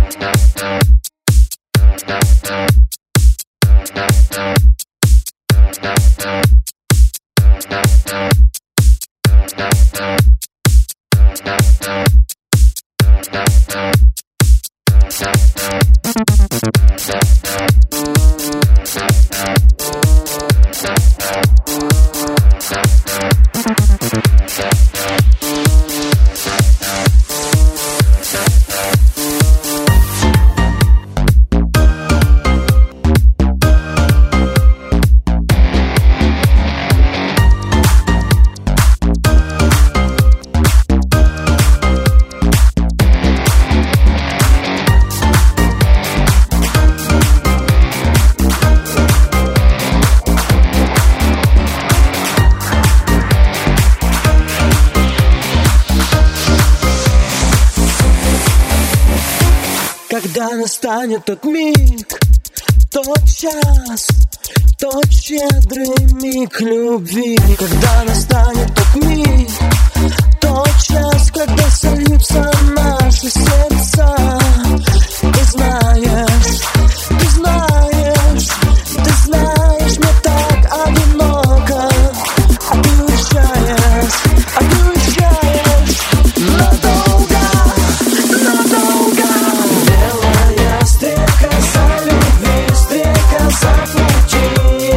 Когда настанет тот миг, тот час, тот щедрый миг любви. Когда настанет тот миг, тот час, когда сольются наши сердца. Ты знаешь, ты знаешь, ты знаешь, мне так одиноко. А ты уезжаешь, а ты уезжаешь надолго, надолго. Белая стрелка за любви, стрелка за пути.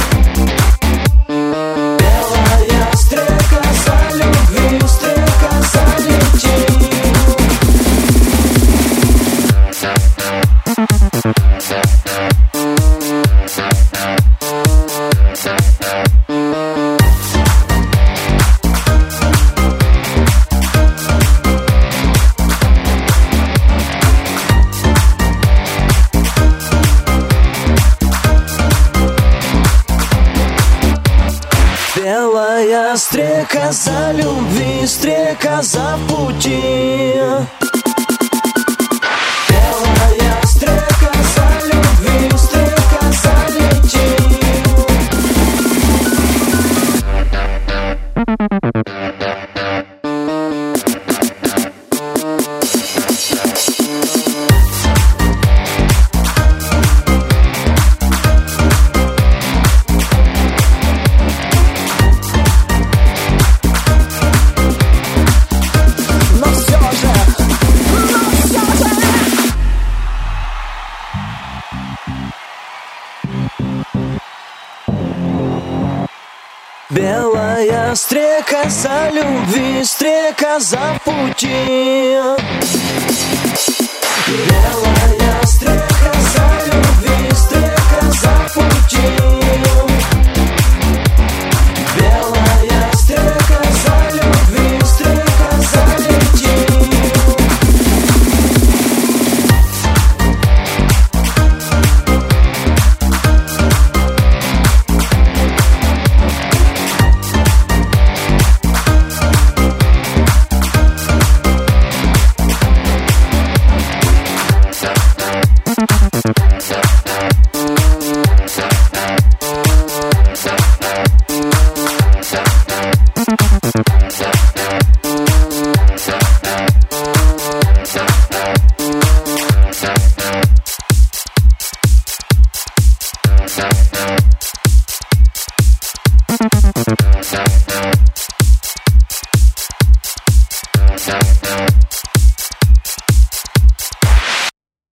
Белая стрелка за любви, стрелка за пути. Белая стрелка за любви, стрелка за пути. Белая стрелка за любви, стрелка за пути. Белая стрелка за любви, стрелка за пути.